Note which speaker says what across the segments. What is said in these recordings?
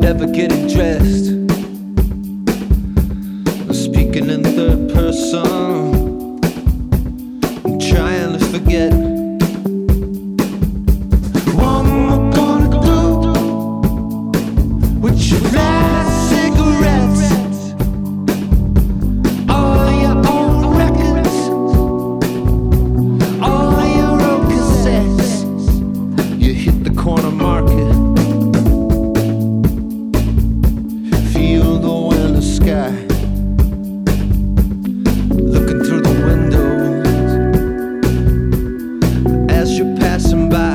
Speaker 1: ever getting dressed. Speaking in third person, I'm trying to forget. What am I gonna do with your last cigarettes? All your own records, all your own cassettes. You hit the corner market, feel the winter sky, looking through the windows as you're passing by.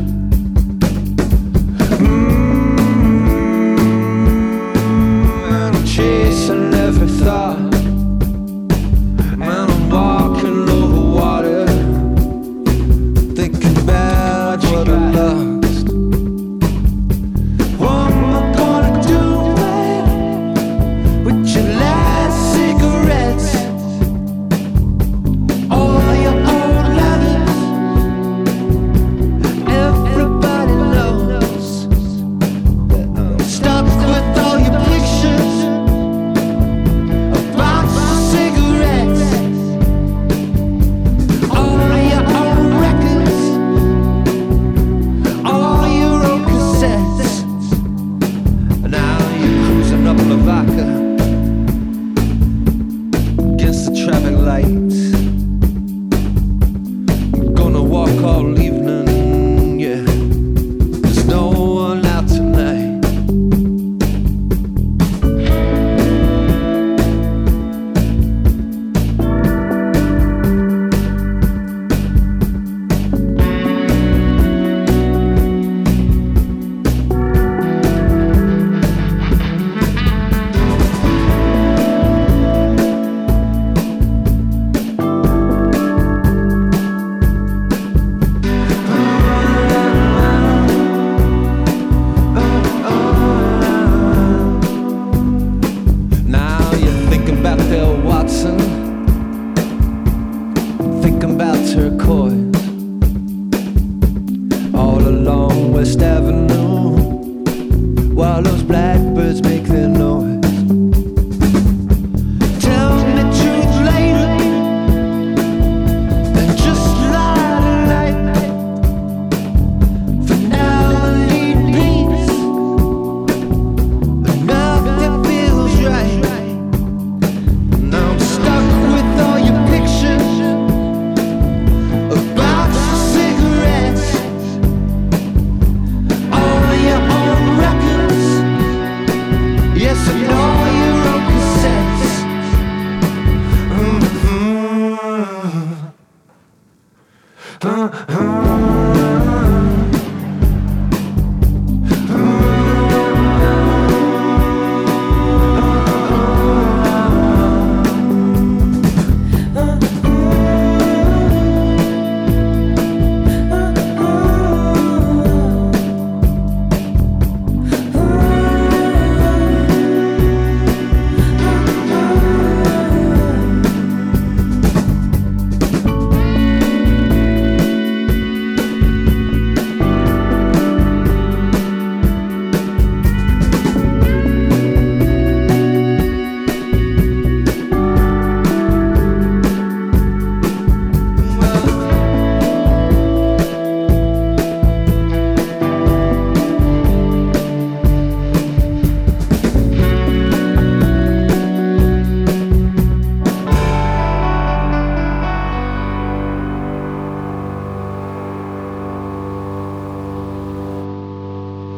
Speaker 1: I'm chasing every thought, man, I'm walking over water, thinking about what I lost. What am I gonna do with your last cigarettes? All your old lovers, everybody knows that I'm stuck with all your pictures, a box of cigarettes, all your own records, all your own cassettes. Now you're cruising up Lavaca against the traffic lights. Gonna walk all evening, yeah. There's no one out tonight. Now you're thinking about Bill Watson, thinking about turquoise, all along West Avenue, while those blackbirds make their noise. Tell me truth later, and just lie tonight. For now I need peace, and nothing feels right. Now I'm stuck with all your pictures, a box of cigarettes, all your own records, yes, and all your own cassettes. Mm-hmm.